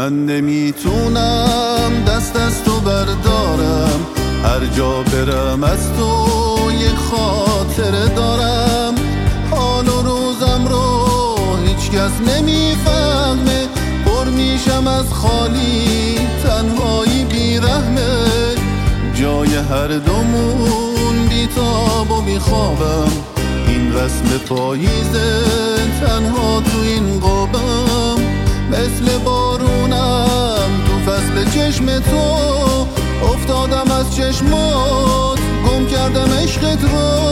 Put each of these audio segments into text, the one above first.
من نمیتونم دست از تو بردارم، هر جا برم از تو یک خاطره دارم. حال و روزم رو هیچ کس نمیفهمه، پر میشم از خالی تنهایی بیرحمه. جای هر دومون بیتاب و بیخوابم، این رسم پاییزه تنها تو این قابم. مثل بارونم تو فصل چشم تو، افتادم از چشمات گم کردم عشقت رو.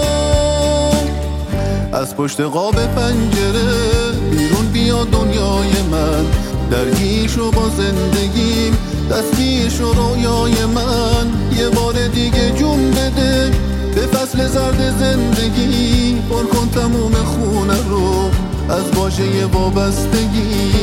از پشت قاب پنجره بیرون بیا دنیای من، درگیر شو با زندگیم، دستگیر شو رویای من. یه بار دیگه جون بده به فصل زرد زندگی، پر کن تموم خونه رو از واژه وابستگی.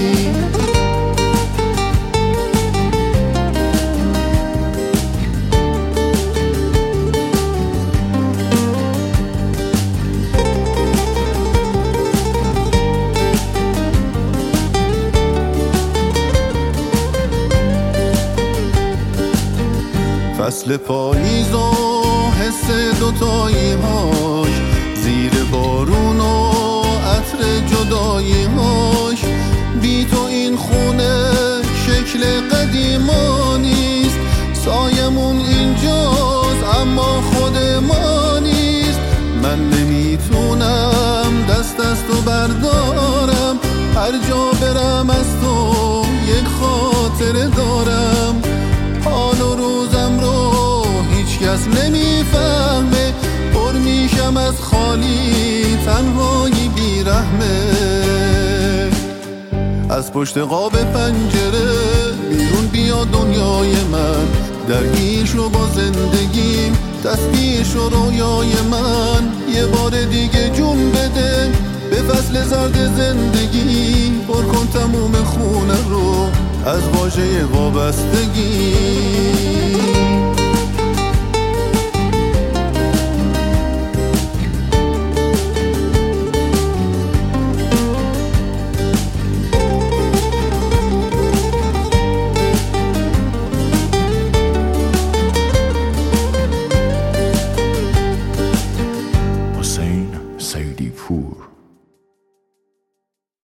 فصل پاییز و حس دوتایی هاش، زیر بارون و عطر جدایی هاش. بی تو این خونه شکل قدیما نیست، سایمون اینجاست اما خود ما نیست. من نمیتونم دست از تو بردارم، هر جا برم از تو یک خاطره دارم. حال و روزم رو هیچ کس نمیفهمه، پر میشم از خالی تنهایی بیرحمه. از پشت قاب پنجره بیرون بیا دنیای من، درگیر شو با زندگیم، دستگیر شو رویای من. یه بار دیگه جون بده به فصل زرد زندگی، پر کن تموم خونه رو از واژه وابستگی. حسین سیدی پور.